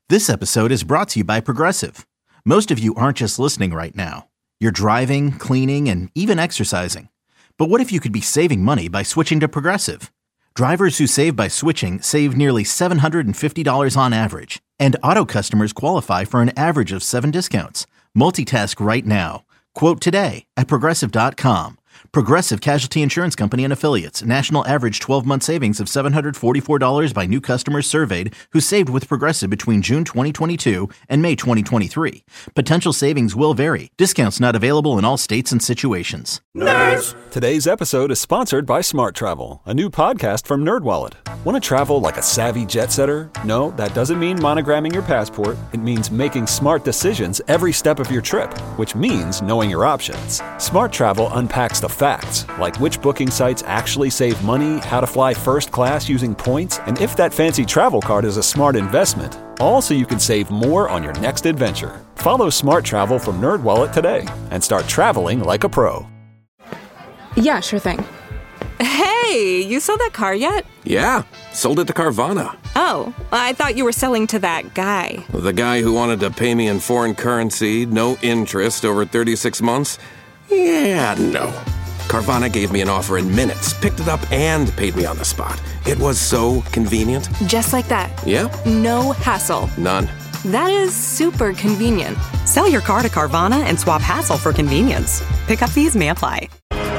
This episode is brought to you by Progressive. Most of you aren't just listening right now. You're driving, cleaning, and even exercising. But what if you could be saving money by switching to Progressive? Drivers who save by switching save nearly $750 on average. And auto customers qualify for an average of 7 discounts. Multitask right now. Quote today at Progressive.com. Progressive Casualty Insurance Company and Affiliates. National average 12-month savings of $744 by new customers surveyed who saved with Progressive between June 2022 and May 2023. Potential savings will vary. Discounts not available in all states and situations. Nerds! Today's episode is sponsored by Smart Travel, a new podcast from NerdWallet. Want to travel like a savvy jet setter? No, that doesn't mean monogramming your passport. It means making smart decisions every step of your trip, which means knowing your options. Smart Travel unpacks the facts, like which booking sites actually save money, how to fly first class using points, and if that fancy travel card is a smart investment. All so you can save more on your next adventure. Follow Smart Travel from NerdWallet today and start traveling like a pro. Yeah, sure thing. Hey, you sold that car yet? Yeah, sold it to Carvana. Oh, I thought you were selling to that guy. The guy who wanted to pay me in foreign currency, no interest, over 36 months? Yeah, no. Carvana gave me an offer in minutes, picked it up, and paid me on the spot. It was so convenient. Just like that. Yeah. No hassle. None. That is super convenient. Sell your car to Carvana and swap hassle for convenience. Pickup fees may apply.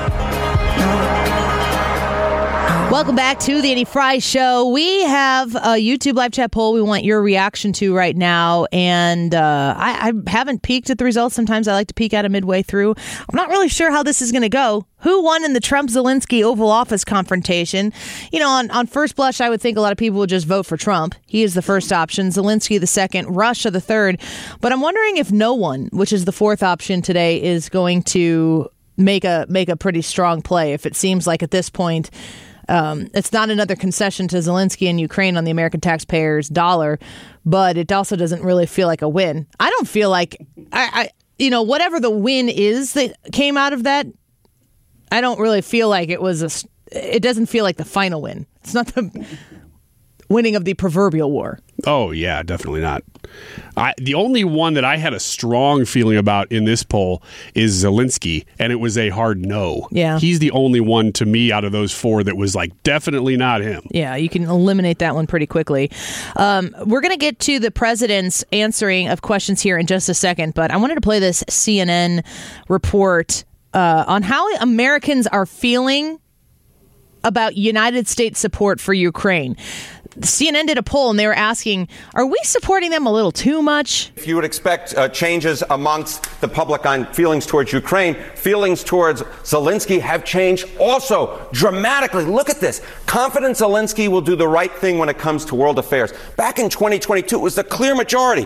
Welcome back to the Andy Fry Show. We have a YouTube live chat poll we want your reaction to right now. And I haven't peeked at the results. Sometimes I like to peek at it midway through. I'm not really sure how this is going to go. Who won in the Trump-Zelensky Oval Office confrontation? You know, on first blush, I would think a lot of people would just vote for Trump. He is the first option, Zelensky the second, Russia the third. But I'm wondering if no one, which is the fourth option today, is going to make a pretty strong play. If it seems like at this point, it's not another concession to Zelensky and Ukraine on the American taxpayers' dollar, but it also doesn't really feel like a win. I don't feel like whatever the win is that came out of that, I don't really feel like it doesn't feel like the final win. It's not the winning of the proverbial war. Oh, yeah, definitely not. The only one that I had a strong feeling about in this poll is Zelensky, and it was a hard no. Yeah. He's the only one to me out of those four that was like definitely not him. Yeah, you can eliminate that one pretty quickly. We're going to get to the president's answering of questions here in just a second, but I wanted to play this CNN report on how Americans are feeling about United States support for Ukraine. CNN did a poll and they were asking, are we supporting them a little too much? If you would expect changes amongst the public on feelings towards Ukraine, feelings towards Zelensky have changed also dramatically. Look at this. Confident Zelensky will do the right thing when it comes to world affairs. Back in 2022, it was the clear majority,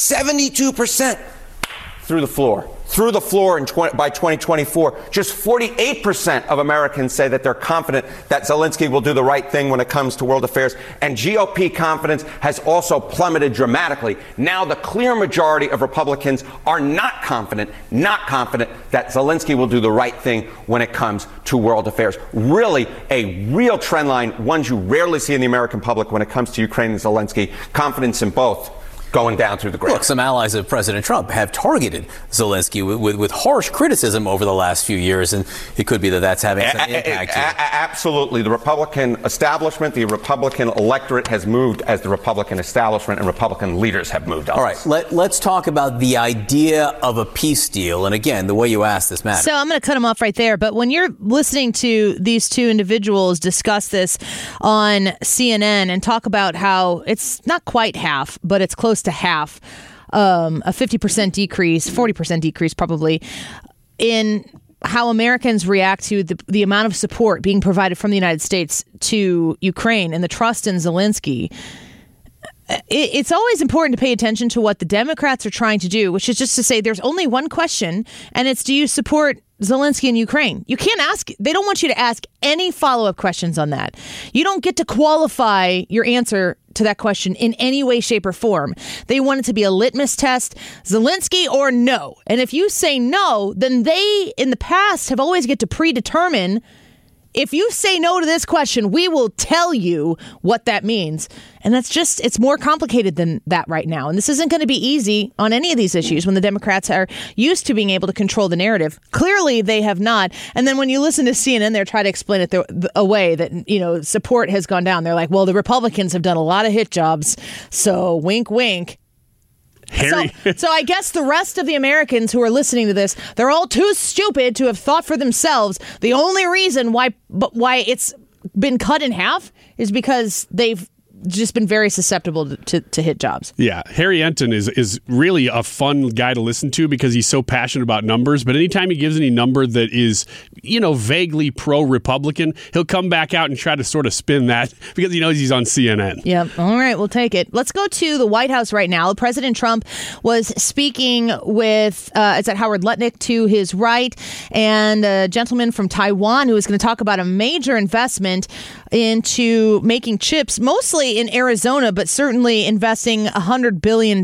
72% through the floor. Through the floor by 2024, just 48% of Americans say that they're confident that Zelensky will do the right thing when it comes to world affairs. And GOP confidence has also plummeted dramatically. Now the clear majority of Republicans are not confident that Zelensky will do the right thing when it comes to world affairs. Really a real trend line, ones you rarely see in the American public when it comes to Ukraine and Zelensky. Confidence in both going down through the ground. Look, some allies of President Trump have targeted Zelensky with harsh criticism over the last few years, and it could be that that's having some impact here. Absolutely. The Republican establishment, the Republican electorate has moved as the Republican establishment and Republican leaders have moved on. All right, let's talk about the idea of a peace deal. And again, the way you asked this matters. So I'm going to cut him off right there. But when you're listening to these two individuals discuss this on CNN and talk about how it's not quite half, but it's close to half, a 50% decrease, 40% decrease probably, in how Americans react to the amount of support being provided from the United States to Ukraine and the trust in Zelensky. It's always important to pay attention to what the Democrats are trying to do, which is just to say there's only one question, and it's, do you support Zelensky in Ukraine? You can't ask, they don't want you to ask any follow-up questions on that. You don't get to qualify your answer to that question in any way, shape, or form. They want it to be a litmus test, Zelensky or no. And if you say no, then they, in the past, have always get to predetermine if you say no to this question, we will tell you what that means. And it's more complicated than that right now. And this isn't going to be easy on any of these issues when the Democrats are used to being able to control the narrative. Clearly, they have not. And then when you listen to CNN, they're trying to explain it away that, support has gone down. They're like, well, the Republicans have done a lot of hit jobs. So wink, wink. So I guess the rest of the Americans who are listening to this, they're all too stupid to have thought for themselves. The only reason why it's been cut in half is because they've just been very susceptible to hit jobs. Yeah, Harry Enton is really a fun guy to listen to because he's so passionate about numbers. But anytime he gives any number that is, vaguely pro-Republican, he'll come back out and try to sort of spin that because he knows he's on CNN. Yep. All right, we'll take it. Let's go to the White House right now. President Trump was speaking with, it's at Howard Lutnick to his right, and a gentleman from Taiwan who was going to talk about a major investment into making chips, mostly in Arizona, but certainly investing $100 billion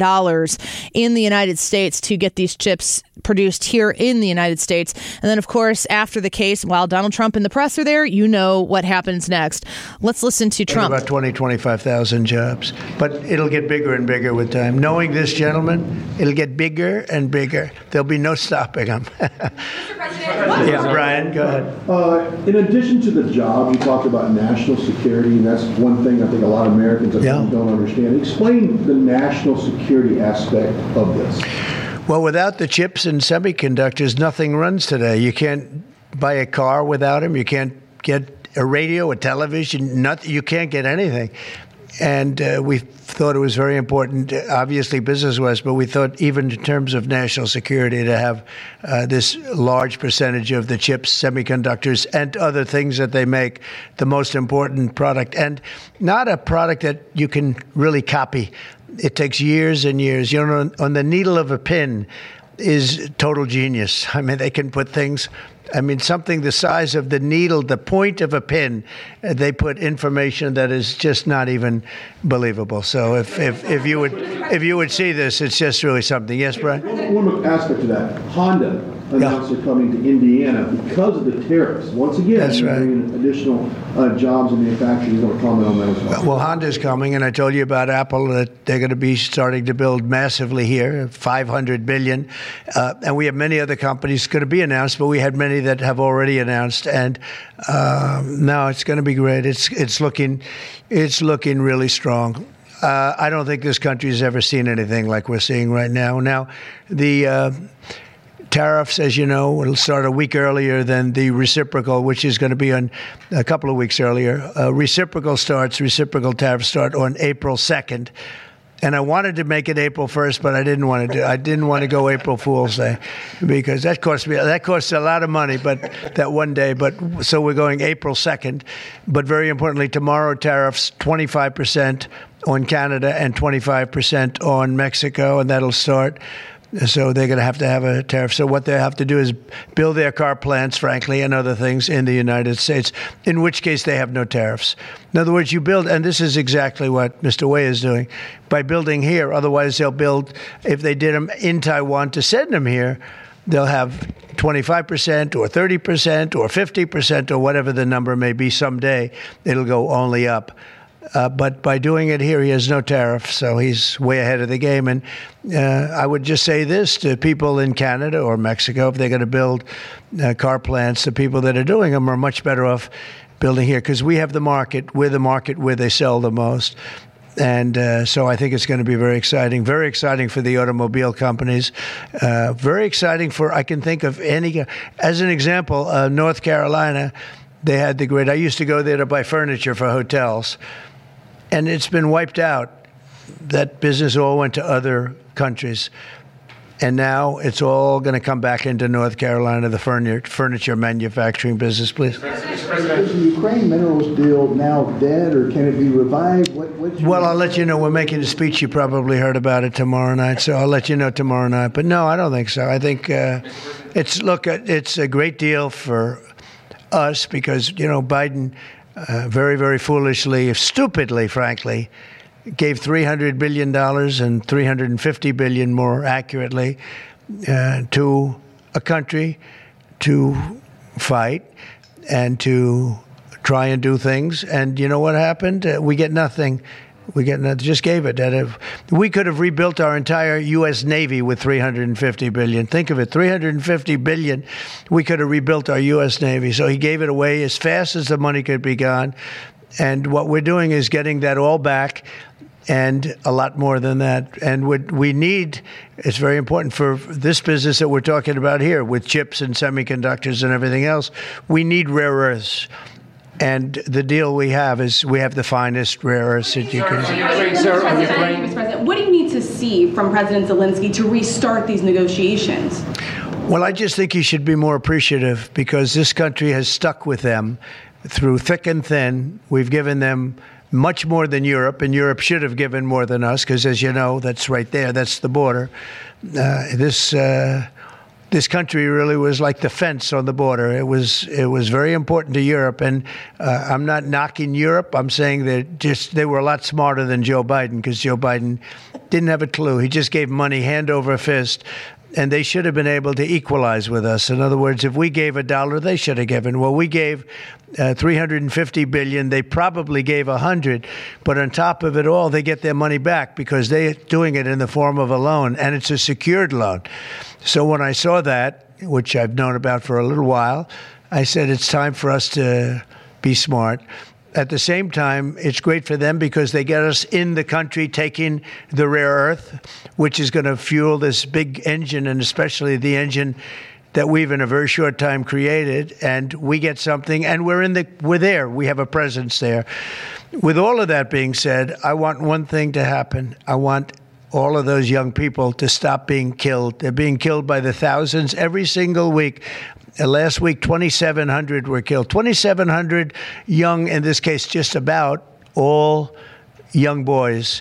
in the United States to get these chips produced here in the United States. And then, of course, after the case, while Donald Trump and the press are there, you know what happens next. Let's listen to Trump. About 25,000 jobs. But it'll get bigger and bigger with time. Knowing this gentleman, it'll get bigger and bigger. There'll be no stopping him. Mr. President, yeah, Brian, go ahead. In addition to the job, you talked about national security, and that's one thing I think a lot of Americans don't understand. Explain the national security aspect of this. Well, without the chips and semiconductors, nothing runs today. You can't buy a car without them. You can't get a radio, a television, you can't get anything. And we thought it was very important, obviously business-wise, but we thought even in terms of national security to have this large percentage of the chips, semiconductors, and other things that they make the most important product. And not a product that you can really copy. It takes years and years. On the needle of a pin is total genius. I mean, they can put things... something the size of the needle, the point of a pin, they put information that is just not even believable. So if you would see this, it's just really something. Yes, Brian? One aspect to that, Honda announced they're coming to Indiana because of the tariffs. Once again, that's right. Bringing additional jobs in manufacturing. You want to comment on that as well? Well, Honda's coming, and I told you about Apple that they're going to be starting to build massively here, $500 billion. And we have many other companies going to be announced, but we had many that have already announced. And no, it's going to be great. It's looking really strong. I don't think this country has ever seen anything like we're seeing right now. Now, the tariffs, as you know, will start a week earlier than the reciprocal, which is going to be on a couple of weeks earlier. Reciprocal tariffs start on April 2nd. And I wanted to make it April 1st, but I didn't want to go April Fool's Day because that costs a lot of money, but that one day. But so we're going April 2nd. But very importantly, tomorrow tariffs 25% on Canada and 25% on Mexico, and that'll start. So they're going to have a tariff. So what they have to do is build their car plants, frankly, and other things in the United States, in which case they have no tariffs. In other words, you build, and this is exactly what Mr. Wei is doing, by building here. Otherwise, they'll build, if they did them in Taiwan to send them here, they'll have 25% or 30% or 50% or whatever the number may be someday. It'll go only up. But by doing it here, he has no tariff, so he's way ahead of the game. And I would just say this to people in Canada or Mexico, if they're going to build car plants, the people that are doing them are much better off building here because we have the market. We're the market where they sell the most. And so I think it's going to be very exciting for the automobile companies, very exciting for, I can think of any, as an example, North Carolina, they had I used to go there to buy furniture for hotels. And it's been wiped out. That business all went to other countries. And now it's all going to come back into North Carolina, the furniture manufacturing business, please. Is the Ukraine minerals deal now dead, or can it be revived? Well, I'll let you know. We're making a speech. You probably heard about it tomorrow night, so I'll let you know tomorrow night. But no, I don't think so. I think it's a great deal for us because, Biden very, very foolishly, stupidly, frankly, gave $300 billion and $350 billion more accurately to a country to fight. and to try and do things. And you know what happened? We get nothing. Just gave it. We could have rebuilt our entire U.S. Navy with $350 billion. Think of it, $350 billion. We could have rebuilt our U.S. Navy. So he gave it away as fast as the money could be gone. And what we're doing is getting that all back and a lot more than that. And what we need, it's very important for this business that we're talking about here with chips and semiconductors and everything else. We need rare earths. And the deal we have is we have the finest rare earths that you can. Mr. President, what do you need to see from President Zelensky to restart these negotiations? Well, I just think he should be more appreciative because this country has stuck with them through thick and thin. We've given them much more than Europe, and Europe should have given more than us because, as you know, that's right there. That's the border. This country really was like the fence on the border. It was very important to Europe, and I'm not knocking Europe. I'm saying that they were a lot smarter than Joe Biden because Joe Biden didn't have a clue. He just gave money hand over fist, and they should have been able to equalize with us. In other words, if we gave $1, they should have given. Well, we gave $350 billion. They probably gave $100, but on top of it all, they get their money back because they're doing it in the form of a loan, and it's a secured loan. So when I saw that, which I've known about for a little while, I said it's time for us to be smart. At the same time, it's great for them because they get us in the country taking the rare earth, which is going to fuel this big engine, and especially the engine that we've in a very short time created, and we get something, and we're there. We have a presence there. With all of that being said, I want one thing to happen. I want all of those young people to stop being killed. They're being killed by the thousands every single week. Last week, 2,700 were killed. 2,700 young, in this case, just about all young boys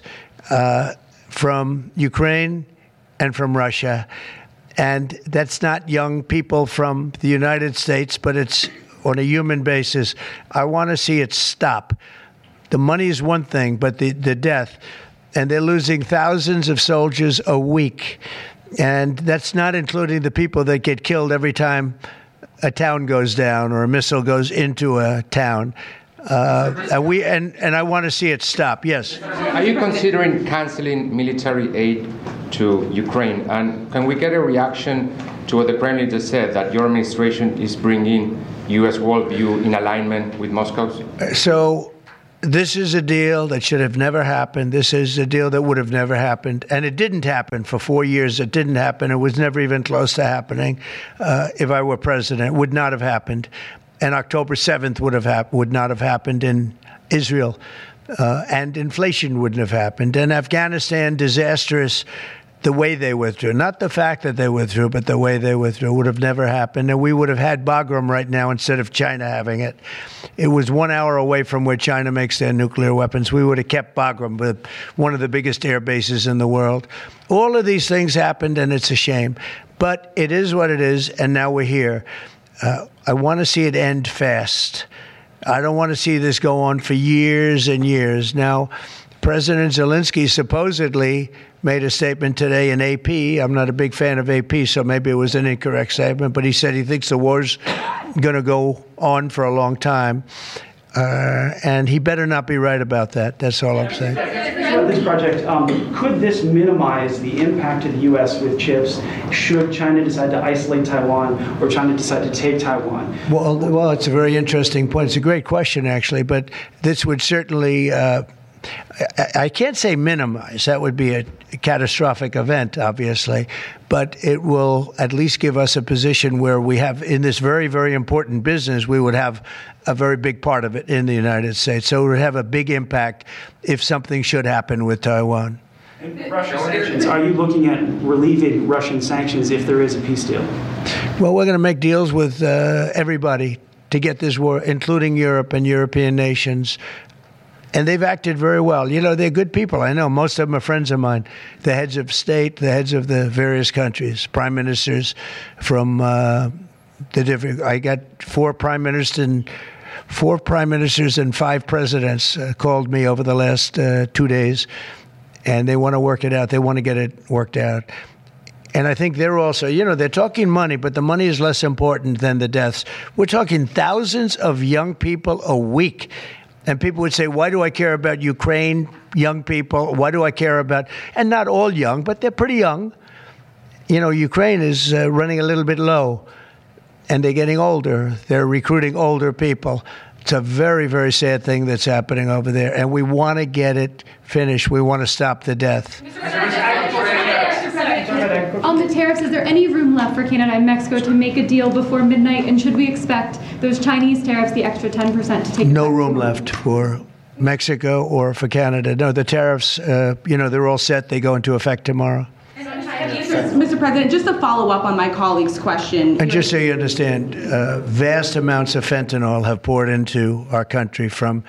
from Ukraine and from Russia. And that's not young people from the United States, but it's on a human basis. I want to see it stop. The money is one thing, but the death. And they're losing thousands of soldiers a week. And that's not including the people that get killed every time a town goes down or a missile goes into a town. And I want to see it stop. Yes. Are you considering canceling military aid to Ukraine? And can we get a reaction to what the Prime Minister said, that your administration is bringing U.S. worldview in alignment with Moscow's? So this is a deal that should have never happened. This is a deal that would have never happened. And it didn't happen for 4 years. It didn't happen. It was never even close to happening. If I were president, it would not have happened. And October 7th would not have happened in Israel. And inflation wouldn't have happened. And Afghanistan, disastrous. The way they withdrew, not the fact that they withdrew, but the way they withdrew would have never happened. And we would have had Bagram right now instead of China having it. It was 1 hour away from where China makes their nuclear weapons. We would have kept Bagram with one of the biggest air bases in the world. All of these things happened, and it's a shame. But it is what it is, and now we're here. I want to see it end fast. I don't want to see this go on for years and years. Now, President Zelensky supposedly made a statement today in AP. I'm not a big fan of AP, so maybe it was an incorrect statement, but he said he thinks the war's going to go on for a long time. And he better not be right about that. That's all I'm saying. This project, could this minimize the impact of the U.S. with chips should China decide to isolate Taiwan or China decide to take Taiwan? Well, it's a very interesting point. It's a great question, actually, but this would certainly I can't say minimize. That would be a catastrophic event, obviously. But it will at least give us a position where we have, in this very, very important business, we would have a very big part of it in the United States. So it would have a big impact if something should happen with Taiwan. Russian sanctions. Are you looking at relieving Russian sanctions if there is a peace deal? Well, we're going to make deals with everybody to get this war, including Europe and European nations. And they've acted very well. You know, they're good people. I know most of them are friends of mine. The heads of state, the heads of the various countries, prime ministers from the different. I got four prime ministers and 5 presidents called me over the last 2 days, and they want to work it out. They want to get it worked out. And I think they're also, they're talking money, but the money is less important than the deaths. We're talking thousands of young people a week. And people would say, why do I care about Ukraine, young people? Why do I care about, and not all young, but they're pretty young. Ukraine is running a little bit low, and they're getting older. They're recruiting older people. It's a very, very sad thing that's happening over there, and we want to get it finished. We want to stop the death. On the tariffs, is there any room left for Canada and Mexico to make a deal before midnight? And should we expect those Chinese tariffs, the extra 10%, to take no room left for Mexico or for Canada? No, the tariffs, they're all set. They go into effect tomorrow. Mr. President, just to follow up on my colleague's question. And just so you understand, vast amounts of fentanyl have poured into our country from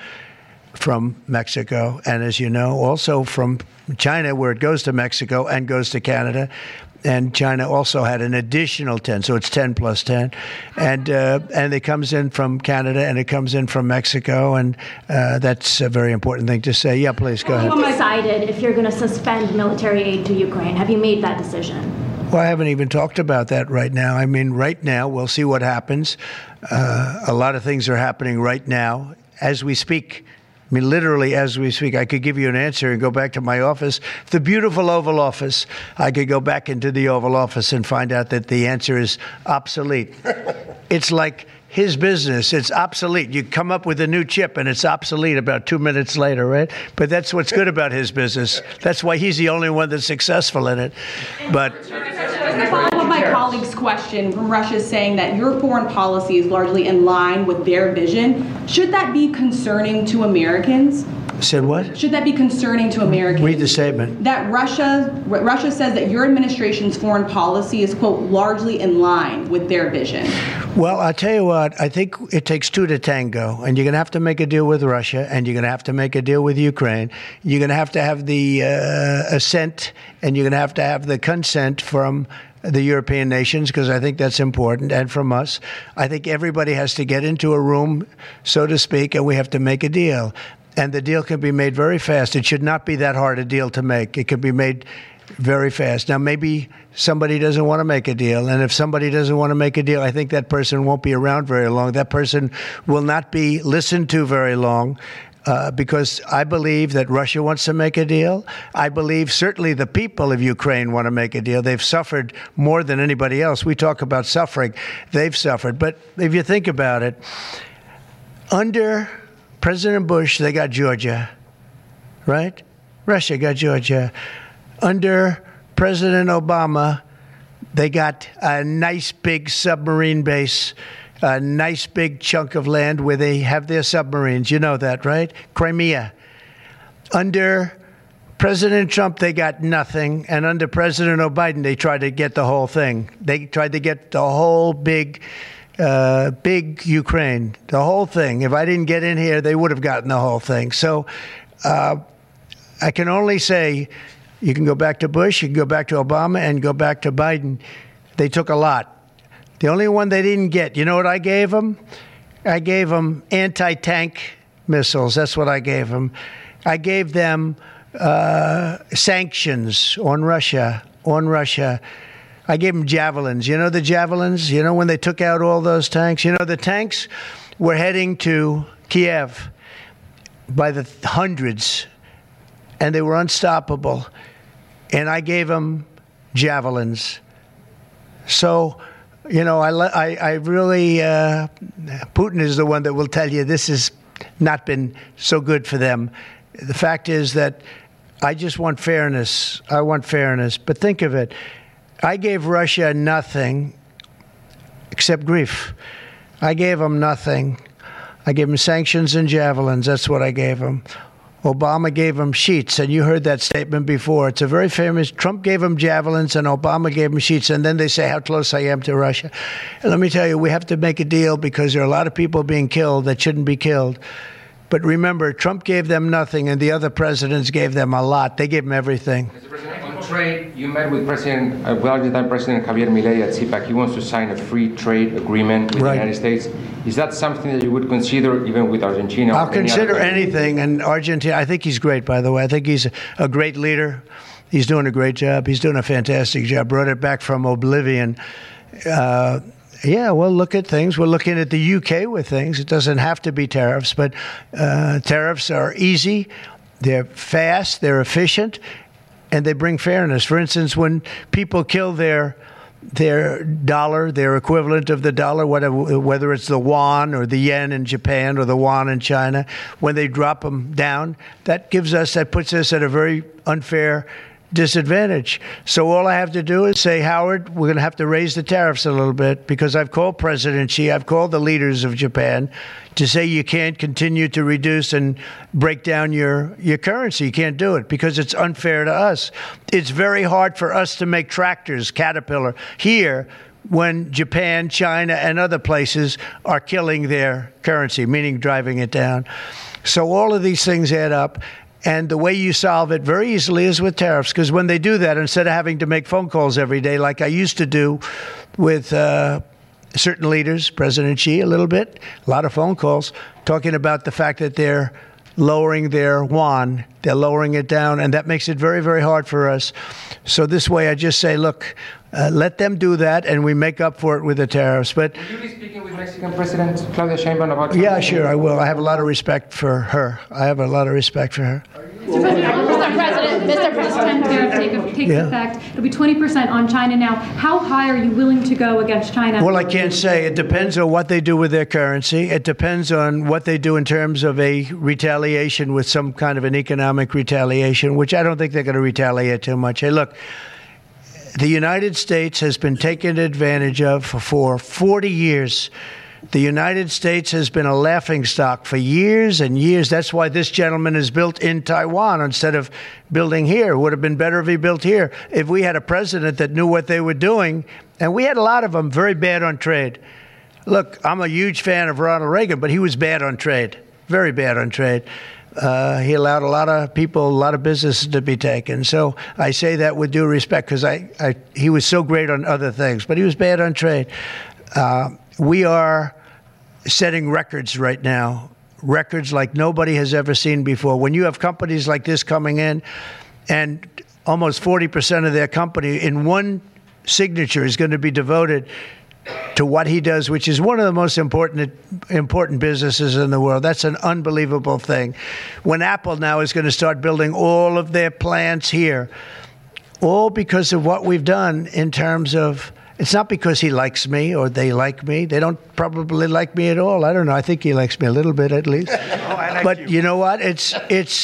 Mexico. And as you know, also from China, where it goes to Mexico and goes to Canada. And China also had an additional 10, so it's 10 plus 10. And it comes in from Canada and it comes in from Mexico. And that's a very important thing to say. Yeah, please, go ahead. Have you decided if you're going to suspend military aid to Ukraine? Have you made that decision? Well, I haven't even talked about that right now. I mean, right now, we'll see what happens. A lot of things are happening right now as we speak. I mean, literally, as we speak, I could give you an answer and go back to my office, the beautiful Oval Office. I could go back into the Oval Office and find out that the answer is obsolete. It's like his business. It's obsolete. You come up with a new chip and it's obsolete about 2 minutes later, right? But that's what's good about his business. That's why he's the only one that's successful in it. But to follow up my colleague's question, from Russia saying that your foreign policy is largely in line with their vision, should that be concerning to Americans? Said what? Should that be concerning to Americans? Read the statement. That Russia says that your administration's foreign policy is, quote, largely in line with their vision. Well, I'll tell you what, I think it takes two to tango, and you're going to have to make a deal with Russia, and you're going to have to make a deal with Ukraine. You're going to have the assent, and you're going to have the consent from the European nations, because I think that's important, and from us. I think everybody has to get into a room, so to speak, and we have to make a deal. And the deal can be made very fast. It should not be that hard a deal to make. It can be made very fast. Now, maybe somebody doesn't want to make a deal. And if somebody doesn't want to make a deal, I think that person won't be around very long. That person will not be listened to very long. Because I believe that Russia wants to make a deal. I believe certainly the people of Ukraine want to make a deal. They've suffered more than anybody else. We talk about suffering. They've suffered. But if you think about it, under President Bush, they got Georgia, right? Russia got Georgia. Under President Obama, they got a nice big submarine base, a nice big chunk of land where they have their submarines. You know that, right? Crimea. Under President Trump, they got nothing. And under President Biden, they tried to get the whole thing. They tried to get the whole big Ukraine, the whole thing. If I didn't get in here, they would have gotten the whole thing. So I can only say you can go back to Bush, you can go back to Obama, and go back to Biden. They took a lot. The only one they didn't get, you know what I gave them? I gave them anti-tank missiles. That's what I gave them. I gave them sanctions on Russia. I gave them javelins. You know the javelins? You know when they took out all those tanks? You know the tanks were heading to Kiev by the hundreds, and they were unstoppable. And I gave them javelins. So, you know, I really, Putin is the one that will tell you this has not been so good for them. The fact is that I just want fairness. I want fairness. But think of it. I gave Russia nothing except grief. I gave them nothing. I gave them sanctions and javelins. That's what I gave them. Obama gave them sheets, and you heard that statement before. It's a very famous. Trump gave them javelins, and Obama gave them sheets, and then they say how close I am to Russia. And let me tell you, we have to make a deal because there are a lot of people being killed that shouldn't be killed. But remember, Trump gave them nothing, and the other presidents gave them a lot. They gave them everything. Mr. President, on trade, you met with Argentine President Javier Milei at CPAC. He wants to sign a free trade agreement with the United States. Is that something that you would consider even with Argentina? I'll consider anything. And Argentina, I think he's great, by the way. I think he's a great leader. He's doing a great job. He's doing a fantastic job. Brought it back from oblivion. Yeah, we'll look at things. We're looking at the UK with things. It doesn't have to be tariffs, but tariffs are easy, they're fast, they're efficient, and they bring fairness. For instance, when people kill their dollar, their equivalent of the dollar, whether it's the won or the yen in Japan or the won in China, when they drop them down, that puts us at a very unfair disadvantage. So all I have to do is say, Howard, we're going to have to raise the tariffs a little bit, because I've called President Xi, I've called the leaders of Japan to say you can't continue to reduce and break down your currency. You can't do it because it's unfair to us. It's very hard for us to make tractors, Caterpillar, here when Japan, China, and other places are killing their currency, meaning driving it down. So all of these things add up. And the way you solve it very easily is with tariffs, because when they do that, instead of having to make phone calls every day like I used to do with certain leaders, President Xi a little bit, a lot of phone calls, talking about the fact that they're lowering their yuan, they're lowering it down, and that makes it very, very hard for us. So this way I just say, look, let them do that, and we make up for it with the tariffs. But will you be speaking with Mexican President Claudia Sheinbaum about? Yeah, sure, I will. I have a lot of respect for her. Mr. President, tariffs take effect. It'll be 20% on China now. How high are you willing to go against China? Well, I can't say. It depends on what they do with their currency. It depends on what they do in terms of a retaliation with some kind of an economic retaliation, which I don't think they're going to retaliate too much. Hey, look, the United States has been taken advantage of for 40 years. The United States has been a laughingstock for years and years. That's why this gentleman is built in Taiwan instead of building here. It would have been better if he built here. If we had a president that knew what they were doing, and we had a lot of them very bad on trade. Look, I'm a huge fan of Ronald Reagan, but he was bad on trade, very bad on trade. He allowed a lot of people, a lot of businesses to be taken. So I say that with due respect, because he was so great on other things, but he was bad on trade. We are setting records right now, records like nobody has ever seen before. When you have companies like this coming in, and almost 40% of their company in one signature is going to be devoted to what he does, which is one of the most important businesses in the world. That's an unbelievable thing. When Apple now is going to start building all of their plants here, all because of what we've done in terms of, it's not because he likes me or they like me. They don't probably like me at all. I don't know. I think he likes me a little bit at least. But you know what? It's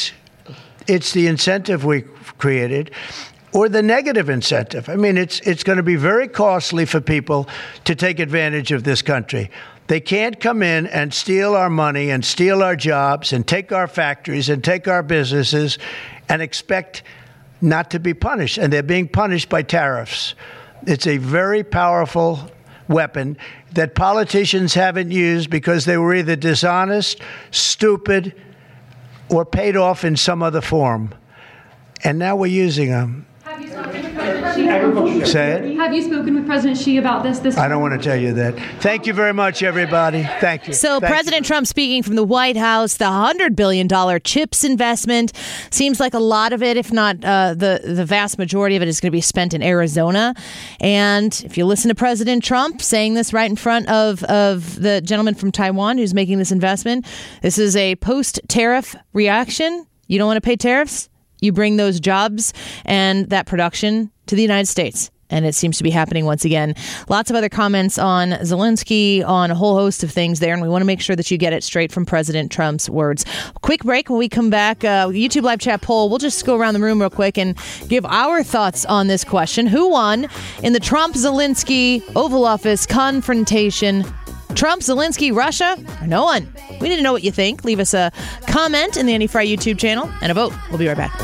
the incentive we created, or the negative incentive. I mean, it's going to be very costly for people to take advantage of this country. They can't come in and steal our money and steal our jobs and take our factories and take our businesses and expect not to be punished. And they're being punished by tariffs. It's a very powerful weapon that politicians haven't used because they were either dishonest, stupid, or paid off in some other form. And now we're using them. Have you spoken with President Xi? Say it. Have you spoken with President Xi about this? I don't want to tell you that. Thank you very much, everybody. Thank you. So President Trump speaking from the White House, the $100 billion CHIPS investment seems like a lot of it, if not the vast majority of it, is going to be spent in Arizona. And if you listen to President Trump saying this right in front of the gentleman from Taiwan who's making this investment, this is a post-tariff reaction. You don't want to pay tariffs? You bring those jobs and that production to the United States. And it seems to be happening once again. Lots of other comments on Zelensky, on a whole host of things there. And we want to make sure that you get it straight from President Trump's words. Quick break. When we come back, YouTube live chat poll. We'll just go around the room real quick and give our thoughts on this question. Who won in the Trump-Zelensky Oval Office confrontation? Trump, Zelensky, Russia, or no one? We need to know what you think. Leave us a comment in the Andy Fry YouTube channel and a vote. We'll be right back.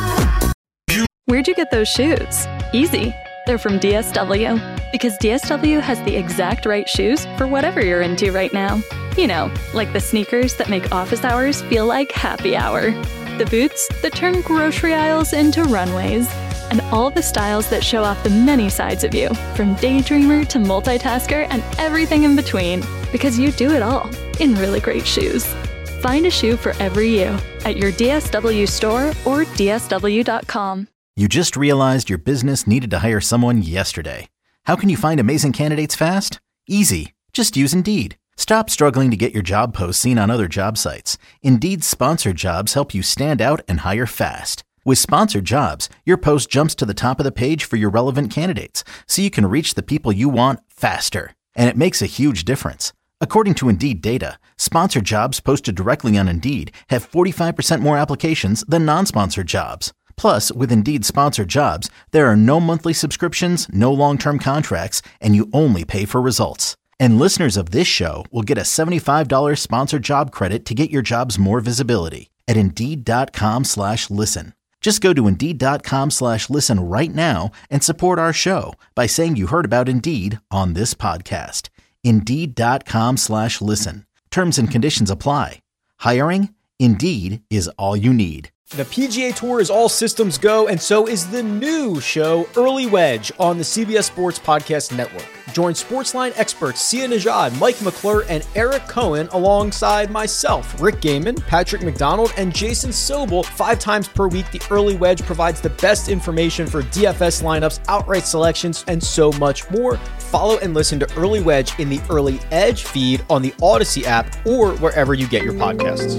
Where'd you get those shoes? Easy. They're from DSW. Because DSW has the exact right shoes for whatever you're into right now. You know, like the sneakers that make office hours feel like happy hour. The boots that turn grocery aisles into runways. And all the styles that show off the many sides of you, from daydreamer to multitasker and everything in between, because you do it all in really great shoes. Find a shoe for every you at your DSW store or DSW.com. You just realized your business needed to hire someone yesterday. How can you find amazing candidates fast? Easy. Just use Indeed. Stop struggling to get your job posts seen on other job sites. Indeed's sponsored jobs help you stand out and hire fast. With sponsored jobs, your post jumps to the top of the page for your relevant candidates, so you can reach the people you want faster. And it makes a huge difference. According to Indeed data, sponsored jobs posted directly on Indeed have 45% more applications than non-sponsored jobs. Plus, with Indeed sponsored jobs, there are no monthly subscriptions, no long-term contracts, and you only pay for results. And listeners of this show will get a $75 sponsored job credit to get your jobs more visibility at Indeed.com/listen. Just go to Indeed.com/listen right now and support our show by saying you heard about Indeed on this podcast. Indeed.com/listen. Terms and conditions apply. Hiring? Indeed is all you need. The PGA Tour is all systems go, and so is the new show, Early Wedge, on the CBS Sports Podcast Network. Join Sportsline experts Sia Nejad, Mike McClure, and Eric Cohen alongside myself, Rick Gaiman, Patrick McDonald, and Jason Sobel 5 times per week. The Early Wedge provides the best information for DFS lineups, outright selections, and so much more. Follow and listen to Early Wedge in the Early Edge feed on the Odyssey app or wherever you get your podcasts.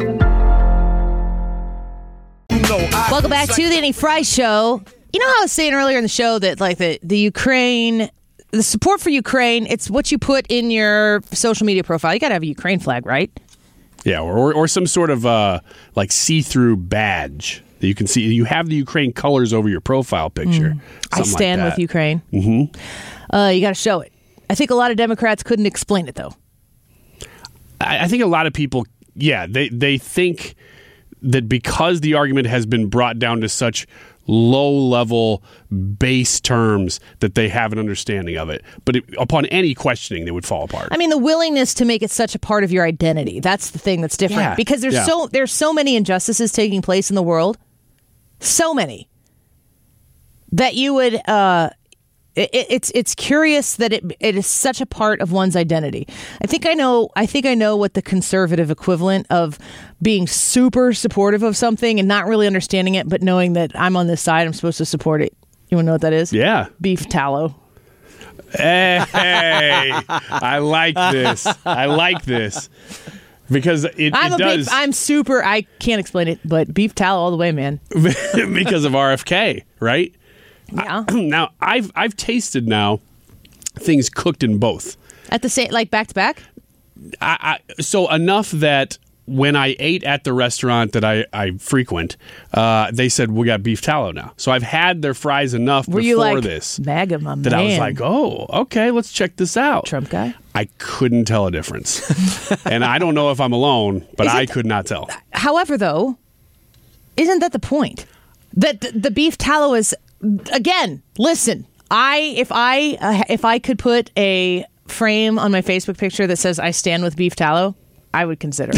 Welcome back to the Annie Fry Show. You know how I was saying earlier in the show that like the Ukraine, the support for Ukraine, it's what you put in your social media profile. You got to have a Ukraine flag, right? Yeah, or some sort of like see-through badge that you can see. You have the Ukraine colors over your profile picture. I stand with Ukraine. Mm-hmm. You got to show it. I think a lot of Democrats couldn't explain it, though. I think a lot of people, they think that because the argument has been brought down to such low-level base terms that they have an understanding of it. But upon any questioning, they would fall apart. I mean, the willingness to make it such a part of your identity, that's the thing that's different. Yeah. Because there's so many injustices taking place in the world, so many, that you would... It's curious that it is such a part of one's identity. I think I know what the conservative equivalent of being super supportive of something and not really understanding it, but knowing that I'm on this side, I'm supposed to support it. You want to know what that is? Yeah. Beef tallow. Hey, I like this. Because I can't explain it, but beef tallow all the way, man. Because of RFK, right? Yeah. Now I've tasted things cooked in both at the same, like back to back. So enough that when I ate at the restaurant that I frequent, they said we got beef tallow now. So I've had their fries enough before this MAGA, my that man. I was like, oh, okay, let's check this out. Trump guy. I couldn't tell a difference, and I don't know if I'm alone, but I could not tell. However, though, isn't that the point? That the beef tallow is. Again, listen. If I could put a frame on my Facebook picture that says I stand with beef tallow, I would consider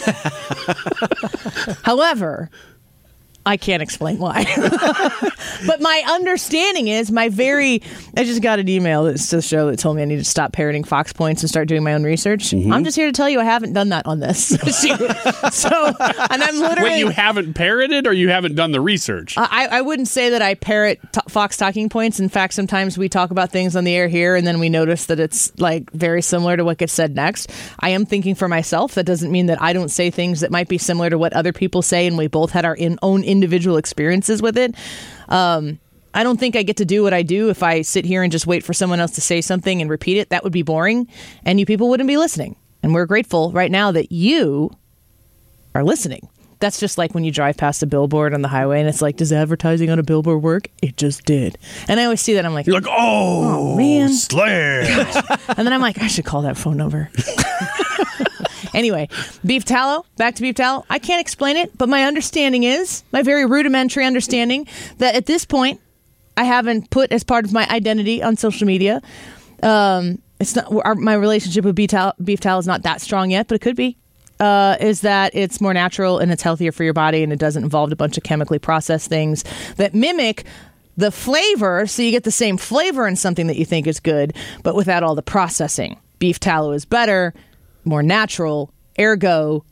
it. However, I can't explain why. But my understanding is I just got an email that's to the show that told me I need to stop parroting Fox points and start doing my own research. Mm-hmm. I'm just here to tell you I haven't done that on this. And I'm literally... Wait, you haven't parroted or you haven't done the research? I wouldn't say that I parrot Fox talking points. In fact, sometimes we talk about things on the air here and then we notice that it's like very similar to what gets said next. I am thinking for myself. That doesn't mean that I don't say things that might be similar to what other people say and we both had our own individual experiences with it. I don't think I get to do what I do if I sit here and just wait for someone else to say something and repeat it. That would be boring and you people wouldn't be listening. And we're grateful right now that you are listening. That's just like when you drive past a billboard on the highway and it's like, does advertising on a billboard work? It just did. And I always see that. I'm like, you're like, oh man, slam. And then I'm like, I should call that phone number. Anyway, beef tallow, back to beef tallow. I can't explain it, but my understanding is, my very rudimentary understanding, that at this point, I haven't put as part of my identity on social media. It's not my relationship with beef tallow is not that strong yet, but it could be. Is that it's more natural and it's healthier for your body and it doesn't involve a bunch of chemically processed things that mimic the flavor, so you get the same flavor in something that you think is good, but without all the processing. Beef tallow is better, more natural, ergo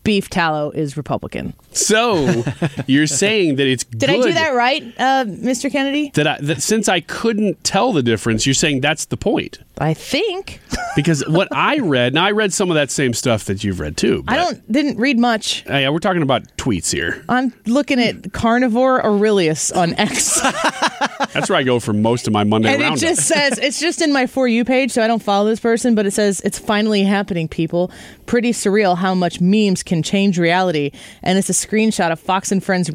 beef tallow is Republican. So you're saying that it's Did good. I do that right, Mr. Kennedy? That since I couldn't tell the difference, you're saying that's the point. I think. Because what I read, now I read some of that same stuff that you've read too. Didn't read much. Yeah, we're talking about tweets here. I'm looking at Carnivore Aurelius on X. That's where I go for most of my Monday And roundup. it just says, it's just in my For You page, so I don't follow this person, but it says, it's finally happening, people. Pretty surreal how much memes can change reality. And it's a screenshot of Fox and Friends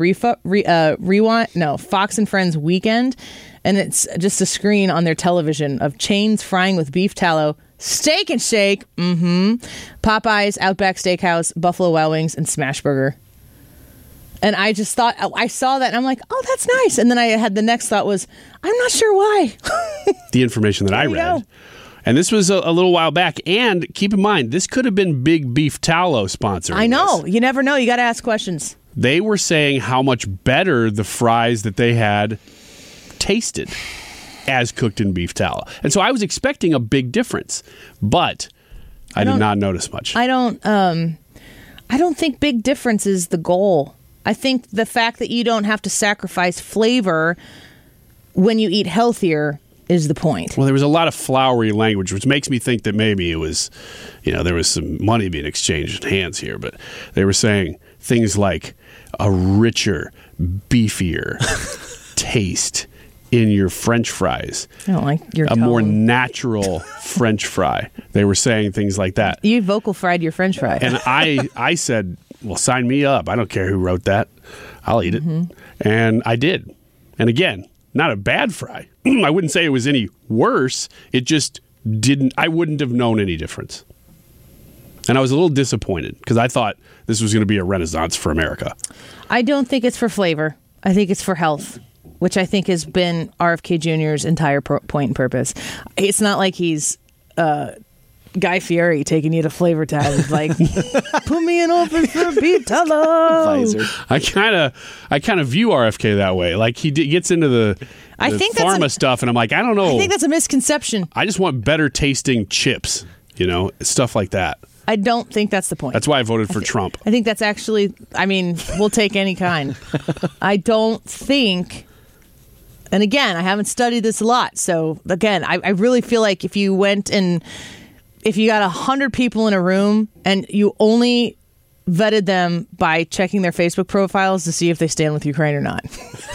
Fox and Friends Weekend. And it's just a screen on their television of chains frying with beef tallow, Steak and Shake, Popeyes, Outback Steakhouse, Buffalo Wild Wings, and Smashburger. And I just thought, I saw that and I'm like, oh, that's nice. And then I had the next thought was, I'm not sure why. The information that I read. And this was a little while back. And keep in mind, this could have been Big Beef Tallow sponsoring. I know. You never know. You got to ask questions. They were saying how much better the fries that they had tasted as cooked in beef tallow. And so I was expecting a big difference, but I did not notice much. I don't think big difference is the goal. I think the fact that you don't have to sacrifice flavor when you eat healthier is the point. Well, there was a lot of flowery language, which makes me think that maybe it was, there was some money being exchanged hands here, but they were saying things like a richer, beefier taste in your French fries. I don't like your tone. More natural French fry. They were saying things like that. You vocal fried your French fry. And I said, well, sign me up. I don't care who wrote that. I'll eat it. And I did. And again, not a bad fry. I wouldn't say it was any worse. It just I wouldn't have known any difference. And I was a little disappointed because I thought this was going to be a renaissance for America. I don't think it's for flavor. I think it's for health, which I think has been RFK Jr.'s entire point and purpose. It's not like he's Guy Fieri taking you to Flavor Town. He's like, put me in office for beef tallow. I kind of view RFK that way. Like he gets into the pharma stuff, and I'm like, I don't know. I think that's a misconception. I just want better tasting chips, stuff like that. I don't think that's the point. That's why I voted for Trump. I think that's actually, we'll take any kind. I don't think, and again, I haven't studied this a lot. So again, I really feel like if you got 100 people in a room and you only vetted them by checking their Facebook profiles to see if they stand with Ukraine or not.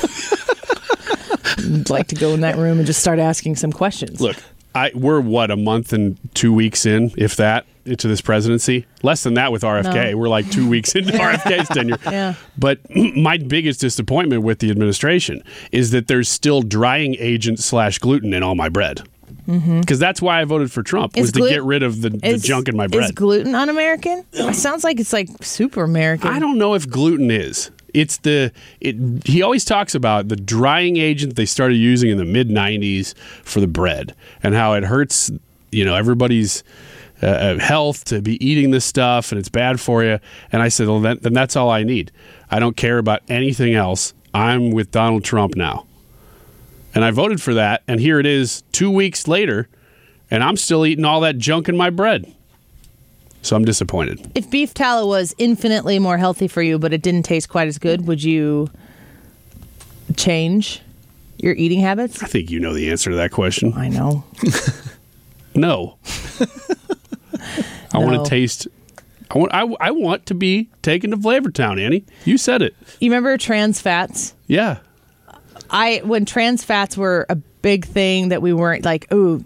I'd like to go in that room and just start asking some questions. Look, we're a month and 2 weeks in, if that, into this presidency. Less than that with RFK. No. We're like 2 weeks into RFK's tenure. Yeah. But my biggest disappointment with the administration is that there's still drying agent / gluten in all my bread. Because that's why I voted for Trump, was to get rid of the junk in my bread. Is gluten un-American? It sounds like it's like super American. I don't know if gluten is. He always talks about the drying agent they started using in the mid-'90s for the bread and how it hurts, everybody's health to be eating this stuff and it's bad for you. And I said, well, then that's all I need. I don't care about anything else. I'm with Donald Trump now. And I voted for that, and here it is 2 weeks later, and I'm still eating all that junk in my bread. So I'm disappointed. If beef tallow was infinitely more healthy for you, but it didn't taste quite as good, would you change your eating habits? I think you know the answer to that question. I know. No. I want to taste... I want to be taken to Flavor Town, Annie. You said it. You remember trans fats? Yeah. When trans fats were a big thing that we weren't like,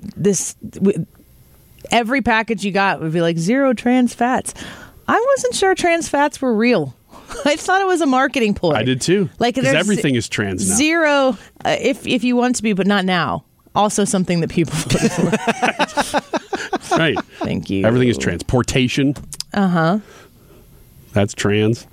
every package you got would be like 0 trans fats. I wasn't sure trans fats were real. I thought it was a marketing ploy. I did too. Like everything is trans now. 0, if you want to be, but not now. Also something that people voted for. Right. Thank you. Everything is transportation. That's trans.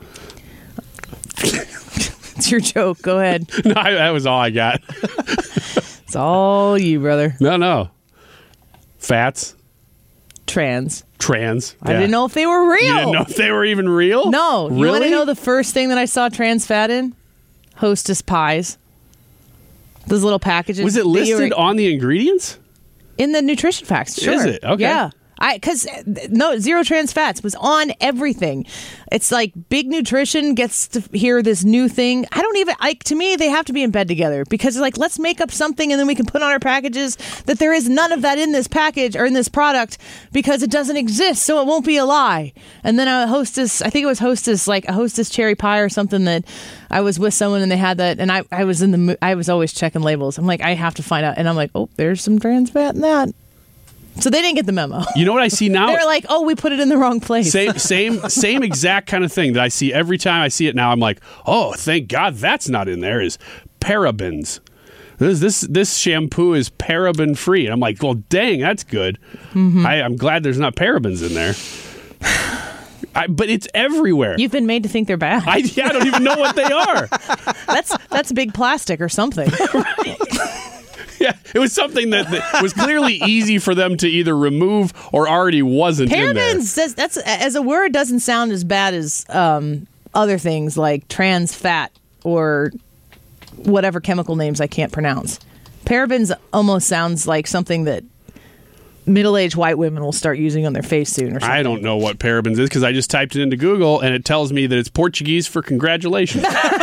It's your joke. Go ahead. No, that was all I got. It's all you, brother. No. Fats. Trans. Yeah. I didn't know if they were real. You didn't know if they were even real? No. Really? You want to know the first thing that I saw trans fat in? Hostess pies. Those little packages. Was it listed on the ingredients? In the nutrition facts, sure. Is it? Okay. Yeah. Because zero trans fats was on everything. It's like Big Nutrition gets to hear this new thing. I don't even, to me, they have to be in bed together because it's like, let's make up something and then we can put on our packages that there is none of that in this package or in this product because it doesn't exist, so it won't be a lie. And then I think it was Hostess, like a Hostess cherry pie or something that I was with someone and they had that, and I was always checking labels. I'm like, I have to find out, and I'm like, oh, there's some trans fat in that. So they didn't get the memo. You know what I see now? They're like, oh, we put it in the wrong place. Same exact kind of thing that I see every time I see it now. I'm like, oh, thank God that's not in there, is parabens. This shampoo is paraben free. And I'm like, well, dang, that's good. Mm-hmm. I'm glad there's not parabens in there. But it's everywhere. You've been made to think they're bad. I don't even know what they are. That's big plastic or something. Yeah, it was something that was clearly easy for them to either remove or already wasn't in there. Parabens, that's as a word, doesn't sound as bad as other things like trans fat or whatever chemical names I can't pronounce. Parabens almost sounds like something that middle-aged white women will start using on their face soon or something. I don't know what parabens is because I just typed it into Google and it tells me that it's Portuguese for congratulations.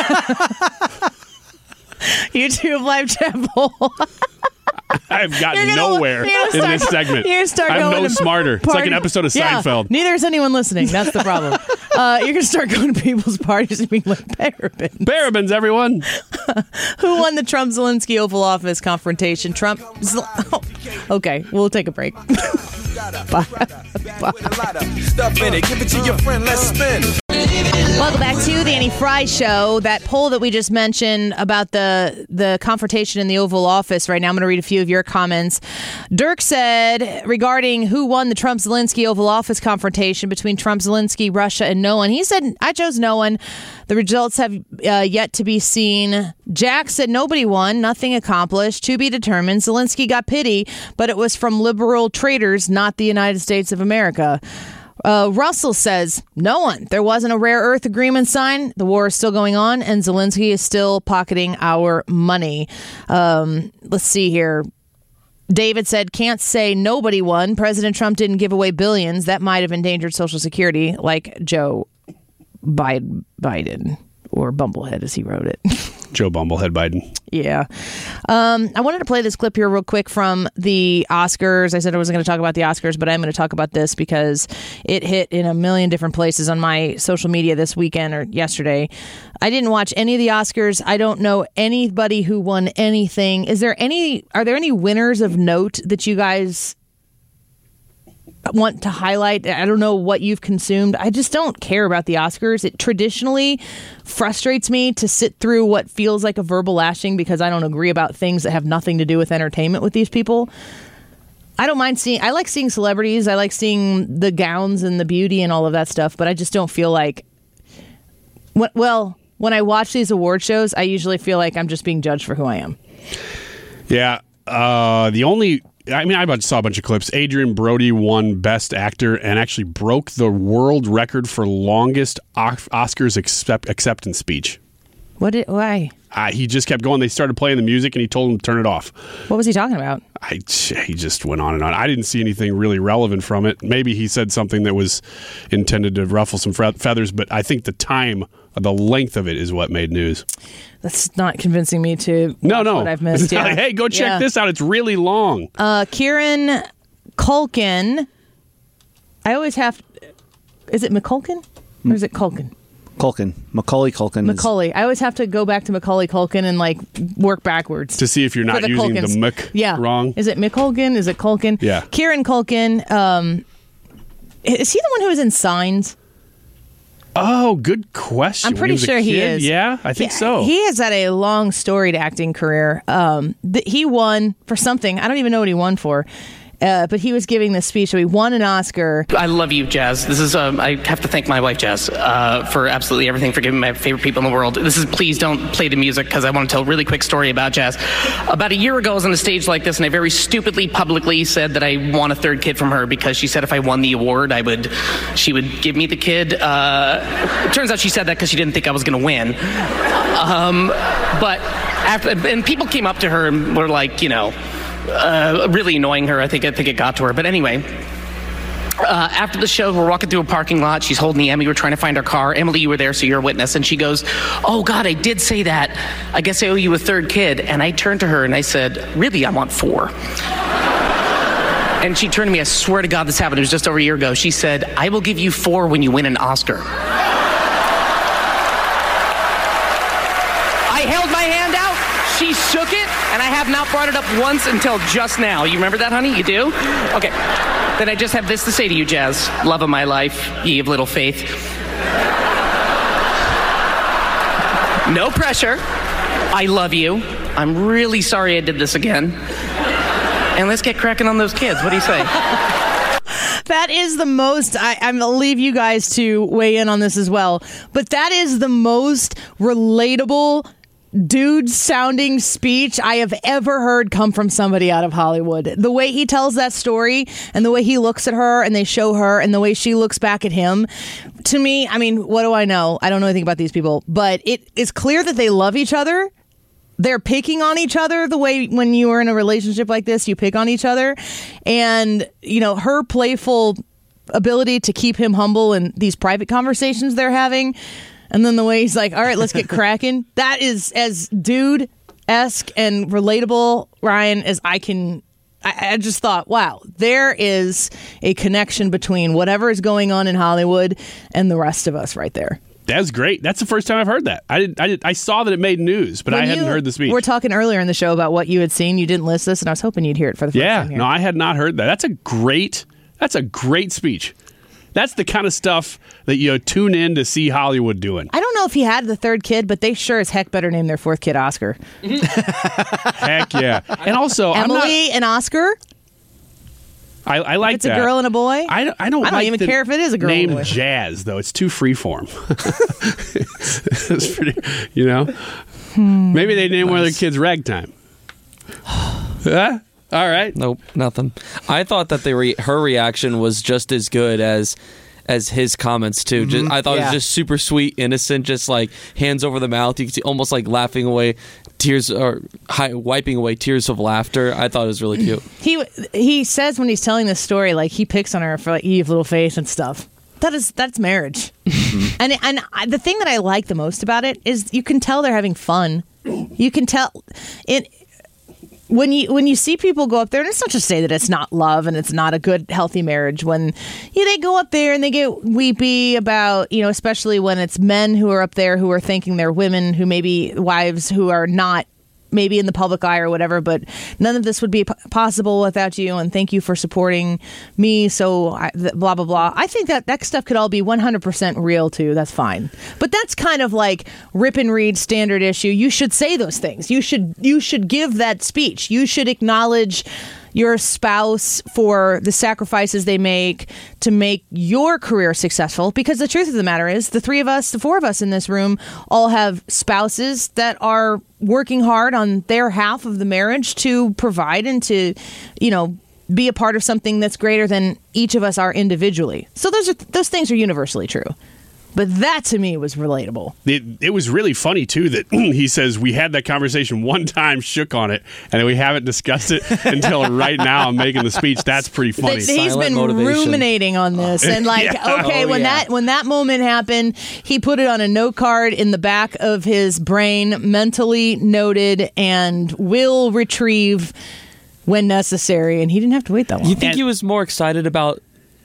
YouTube live chat poll. I've gotten nowhere in this segment. I'm no smarter. It's like an episode of Seinfeld. Neither is anyone listening. That's the problem. You're going to start going to people's parties and being like, parabens. Parabens, everyone. Who won the Trump-Zelensky Oval Office confrontation? Trump? Okay, we'll take a break. Bye. Welcome back to the Annie Frey Show. That poll that we just mentioned about the confrontation in the Oval Office right now, I'm going to read a few of your comments. Dirk said regarding who won the Trump-Zelensky Oval Office confrontation between Trump, Zelensky, Russia, and no one. He said, I chose no one. The results have yet to be seen. Jack said nobody won, nothing accomplished, to be determined. Zelensky got pity, but it was from liberal traitors, not the United States of America. Russell says, no one. There wasn't a rare earth agreement signed. The war is still going on, and Zelensky is still pocketing our money. Let's see here. David said, can't say nobody won. President Trump didn't give away billions. That might have endangered Social Security, like Joe Biden, or Bumblehead, as he wrote it. Joe Bumblehead Biden. Yeah. I wanted to play this clip here real quick from the Oscars. I said I wasn't going to talk about the Oscars, but I'm going to talk about this because it hit in a million different places on my social media this weekend or yesterday. I didn't watch any of the Oscars. I don't know anybody who won anything. Are there any winners of note that you guys want to highlight? I don't know what you've consumed. I just don't care about the Oscars. It traditionally frustrates me to sit through what feels like a verbal lashing because I don't agree about things that have nothing to do with entertainment with these people. I don't mind I like seeing celebrities. I like seeing the gowns and the beauty and all of that stuff, but I just don't feel like, when I watch these award shows, I usually feel like I'm just being judged for who I am. Yeah. I saw a bunch of clips. Adrian Brody won Best Actor and actually broke the world record for longest Oscars acceptance speech. Why? He just kept going. They started playing the music, and he told them to turn it off. What was he talking about? He just went on and on. I didn't see anything really relevant from it. Maybe he said something that was intended to ruffle some feathers, but I think the length of it is what made news. That's not convincing me to watch what I've missed. Yeah. Like, hey, go check this out. It's really long. Kieran Culkin. I always have... Is it McCulkin? Or is it Culkin? Macaulay Culkin. Macaulay. I always have to go back to Macaulay Culkin and work backwards. To see if you're not using Culkins. The Mick wrong. Is it McCulkin? Is it Culkin? Yeah. Kieran Culkin. Is he the one who was in Signs? Oh, good question. I'm pretty sure he is. Yeah, I think so. He has had a long storied acting career. He won for something. I don't even know what he won for. But he was giving this speech, so he won an Oscar. I love you, Jazz. This is I have to thank my wife, Jazz, for absolutely everything, for giving my favorite people in the world. Please don't play the music because I want to tell a really quick story about Jazz. About a year ago, I was on a stage like this, and I very stupidly publicly said that I want a third kid from her because she said if I won the award, she would give me the kid. It turns out she said that because she didn't think I was going to win. And people came up to her and were like, really annoying her. I think it got to her. But anyway, After the show, we're walking through a parking lot. She's holding Emmy. We're trying to find our car. Emily, you were there, so you're a witness. And she goes, "Oh, God, I did say that. I guess I owe you a third kid." And I turned to her and I said, "Really, I want 4. And she turned to me. I swear to God this happened. It was just over a year ago. She said, "I will give you 4 when you win an Oscar." I held my hand out. She shook it. And I have not brought it up once until just now. You remember that, honey? You do? Okay. Then I just have this to say to you, Jazz. Love of my life, ye of little faith. No pressure. I love you. I'm really sorry I did this again. And let's get cracking on those kids. What do you say? That is the most, I'm going to leave you guys to weigh in on this as well, but that is the most relatable dude-sounding speech I have ever heard come from somebody out of Hollywood. The way he tells that story and the way he looks at her and they show her and the way she looks back at him, to me, I mean, what do I know? I don't know anything about these people, but it is clear that they love each other. They're picking on each other the way when you are in a relationship like this, you pick on each other. And, you know, her playful ability to keep him humble in these private conversations they're having. And then the way he's like, all right, let's get cracking. That is as dude-esque and relatable, Ryan, as I can. I just thought, wow, there is a connection between whatever is going on in Hollywood and the rest of us right there. That's great. That's the first time I've heard that. I saw that it made news, but I hadn't heard the speech. We were talking earlier in the show about what you had seen. You didn't list this, and I was hoping you'd hear it for the first time here. No, I had not heard that. That's a great speech. That's the kind of stuff that you tune in to see Hollywood doing. I don't know if he had the third kid, but they sure as heck better name their fourth kid Oscar. Heck yeah. And also, Emily and Oscar. I like that. It's a girl and a boy. I don't like even care if it is a girl and a boy. Name Jazz, though. It's too freeform. It's pretty, Maybe they name one of their kids Ragtime. Huh? All right. Nope, nothing. I thought that her reaction was just as good as his comments too. Mm-hmm. I thought it was just super sweet, innocent, just like hands over the mouth. You could see almost like laughing away tears or wiping away tears of laughter. I thought it was really cute. He says when he's telling this story, like he picks on her for like Eve Little Face and stuff. That's marriage. And the thing that I like the most about it is you can tell they're having fun. You can tell it. When you see people go up there, and it's not to say that it's not love and it's not a good, healthy marriage, when they go up there and they get weepy about, especially when it's men who are up there who are thinking they're women, who may be wives who are not maybe in the public eye or whatever, but none of this would be possible without you, and thank you for supporting me, so blah, blah, blah. I think that stuff could all be 100% real, too. That's fine. But that's kind of like rip and read standard issue. You should say those things. You should give that speech. You should acknowledge your spouse for the sacrifices they make to make your career successful. Because the truth of the matter is, the four of us in this room all have spouses that are working hard on their half of the marriage to provide and to, be a part of something that's greater than each of us are individually. So those things are universally true. But that, to me, was relatable. It was really funny, too, that he says we had that conversation one time, shook on it, and we haven't discussed it until right now I'm making the speech. That's pretty funny. He's been ruminating on this. And when that moment happened, he put it on a note card in the back of his brain, mentally noted, and will retrieve when necessary. And he didn't have to wait that long. You think he was more excited about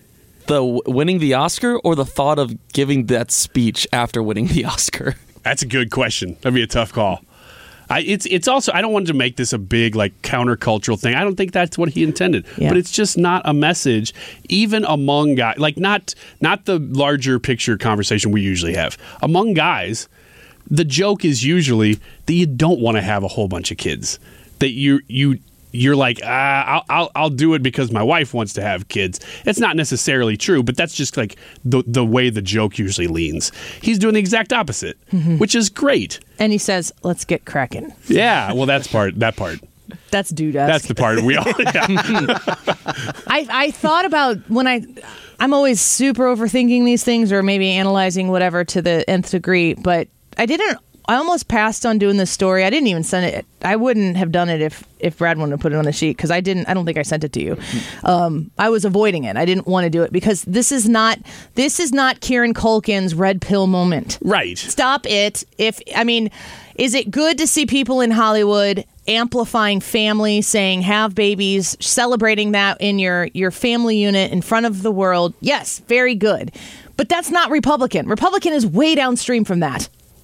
the winning the Oscar or the thought of giving that speech after winning the Oscar? That's a good question. That'd be a tough call. It's also, I don't want to make this a big countercultural thing. I don't think that's what he intended. Yeah. But it's just not a message, even among guys, not the larger picture conversation we usually have. Among guys, the joke is usually that you don't want to have a whole bunch of kids. That you're like, I'll do it because my wife wants to have kids. It's not necessarily true, but that's just like the way the joke usually leans. He's doing the exact opposite, which is great. And he says, let's get cracking. Yeah, well, that part. That's dude-esque. That's the part we all... I thought about when I'm always super overthinking these things or maybe analyzing whatever to the nth degree, but I didn't almost passed on doing this story. I didn't even send it. I wouldn't have done it if Brad wouldn't have put it on the sheet because I don't think I sent it to you. I was avoiding it. I didn't want to do it because this is not Kieran Culkin's red pill moment. Right. Stop it. Is it good to see people in Hollywood amplifying family, saying have babies, celebrating that in your family unit in front of the world? Yes, very good. But that's not Republican. Republican is way downstream from that.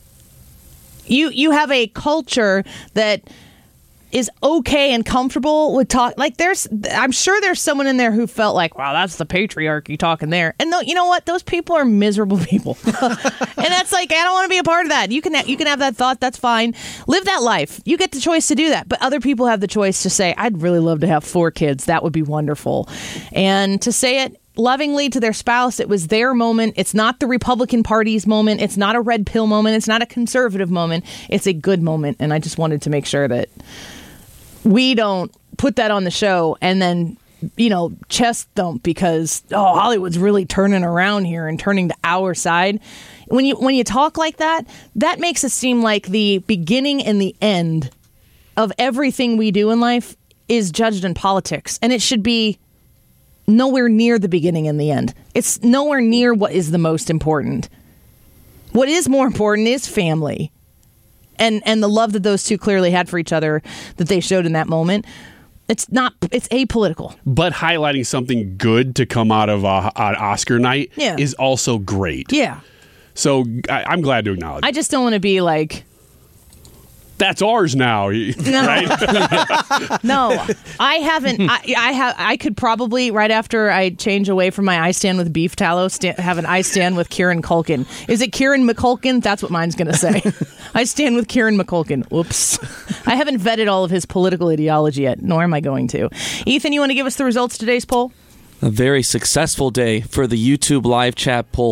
You have a culture that is okay and comfortable with talk. Like I'm sure there's someone in there who felt like, wow, that's the patriarchy talking there. And you know what? Those people are miserable people. And that's like, I don't want to be a part of that. You can have that thought. That's fine. Live that life. You get the choice to do that. But other people have the choice to say, I'd really love to have 4 kids. That would be wonderful. And to say it lovingly to their spouse, it was their moment. It's not the Republican Party's moment. It's not a red pill moment. It's not a conservative moment. It's a good moment. And I just wanted to make sure that we don't put that on the show and then, chest thump because, Hollywood's really turning around here and turning to our side. When you talk like that, that makes it seem like the beginning and the end of everything we do in life is judged in politics. And it should be nowhere near the beginning and the end. It's nowhere near what is the most important. What is more important is family. And the love that those two clearly had for each other that they showed in that moment. It's apolitical. But highlighting something good to come out of an Oscar night is also great. Yeah. So I'm glad to acknowledge it. I just don't want to be like, that's ours now. No. Right? No, I haven't. I could probably, right after I change away from my I stand with beef tallow, have an I stand with Kieran Culkin. Is it Kieran McCulkin? That's what mine's going to say. I stand with Kieran McCulkin. Whoops. I haven't vetted all of his political ideology yet, nor am I going to. Ethan, you want to give us the results of today's poll? A very successful day for the YouTube live chat poll.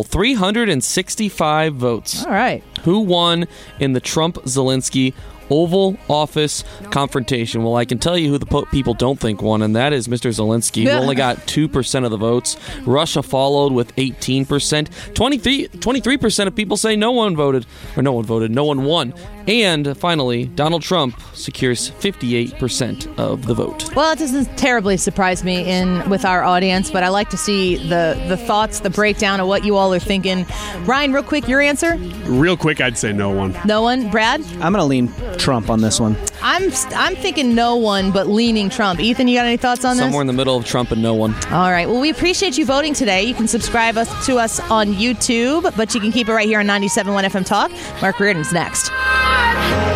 365 votes. All right. Who won in the Trump-Zelensky Oval Office confrontation? Well, I can tell you who the people don't think won, and that is Mr. Zelensky, who only got 2% of the votes. Russia followed with 18%. 23% of people say no one won. And finally, Donald Trump secures 58% of the vote. Well, it doesn't terribly surprise me with our audience, but I like to see the thoughts, the breakdown of what you all are thinking. Ryan, real quick, your answer? Real quick, I'd say no one. No one? Brad? I'm going to lean Trump on this one. I'm thinking no one, but leaning Trump. Ethan, you got any thoughts on this? Somewhere in the middle of Trump and no one. All right. Well, we appreciate you voting today. You can subscribe to us on YouTube, but you can keep it right here on 97.1 FM Talk. Mark Reardon's next.